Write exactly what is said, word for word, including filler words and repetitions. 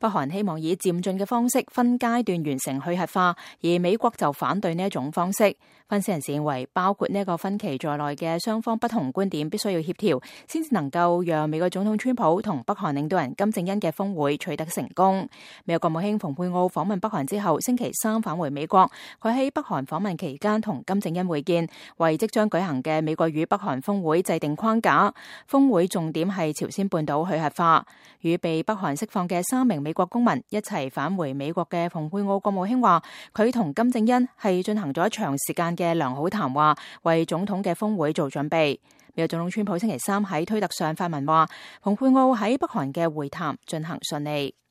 北韓希望以漸進嘅方式分階段完成去核化，而美國就反對呢一種方式。分析人士認為，包括呢一個分歧在內嘅雙方不同觀點必須要協調，先至能夠讓美國總統川普同北韓領導人金正恩嘅峰會取得成功。美國國務卿蓬佩奧訪問北韓之後，星期三返回美國。佢喺北韓訪問期間同金正恩會見，為即將舉行嘅美國與北韓峰會制定框架。峰會重點係朝鮮半島去核化。與被北韓釋放嘅三名美國公民一齊返回美國嘅蓬佩奧國務卿話，佢同金正恩係進行咗長時間嘅良好談話，為總統嘅峰會做準備。美國總統川普星期三喺推特上發文話，蓬佩奧喺北韓嘅會談進行順利。